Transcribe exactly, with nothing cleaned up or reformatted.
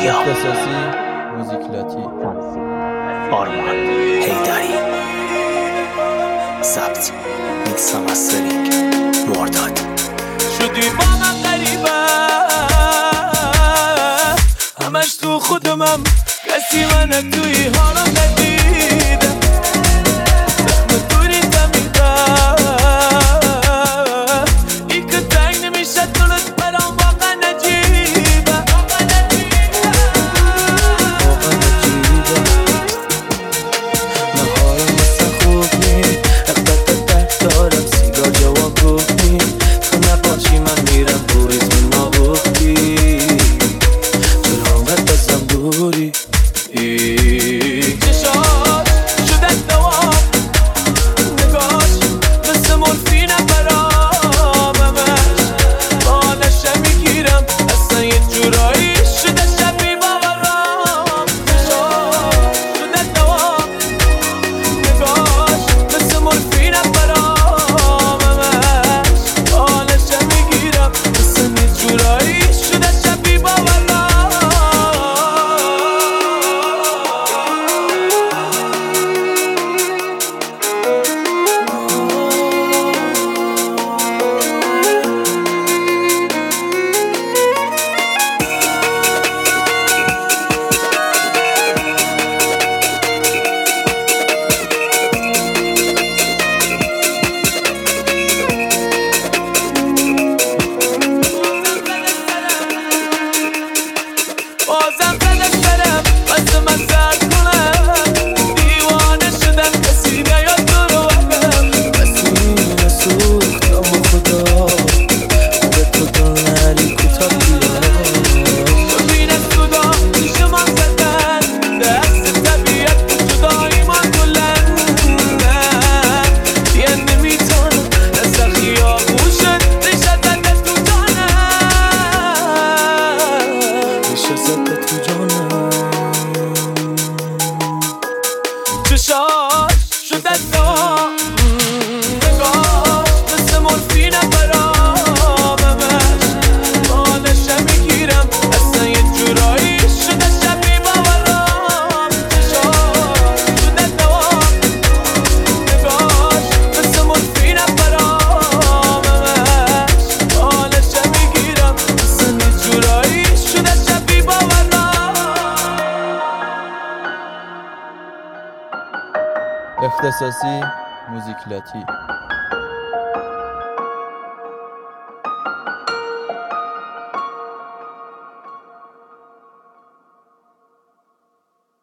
اختصاصی موزیک لاتی آرمان هیدری ضبط میکس و مسترینگ مرداد. شدی با من غریبه همش تو خودمم کسی من توی حالم ندیده زخم دوری تمیده ای که تنگ نمیشه دلت برام واقعا نجیبه واقعا نجیبه نهارم مثل خوب نی اقدر درد دارم سیگار جواب گفت نی تو نباشی من میرم تو ریتم نابختی چرا آمد بزم دوری چشاش شده دوام نگاش مثل مورفینه برام همش بالشه میگیرم اصلا یه جورایی شده شبیه باورام چشاش شده دوام نگاش مثل مورفینه برام همش بالشه میگیرم اصلا یه جورایی شده شبیه باورام. بازم فلک برم بسته من سرد کنم دیوانه شدم کسی نیاد تو رو وقتم سینه سوختم و خدا به تو دل نری کوتا بیا ببین از خدا پیش من زدن دست طبیعت جدایی من کلندم دیگه نمیتونم دست خیابون شد ریشه زده تو جانم ریشه زده تو جانم چشاش شده دام نگاش مثل مورفینه برام همش بالشه میگیرم اصلا یه جورایی شده شبیه باورام چشاش شده دام نگاش مثل مورفینه برام همش بالشه میگیرم اصلا یه جورایی شده شبیه باورام. اختصاصی موزیک لاتی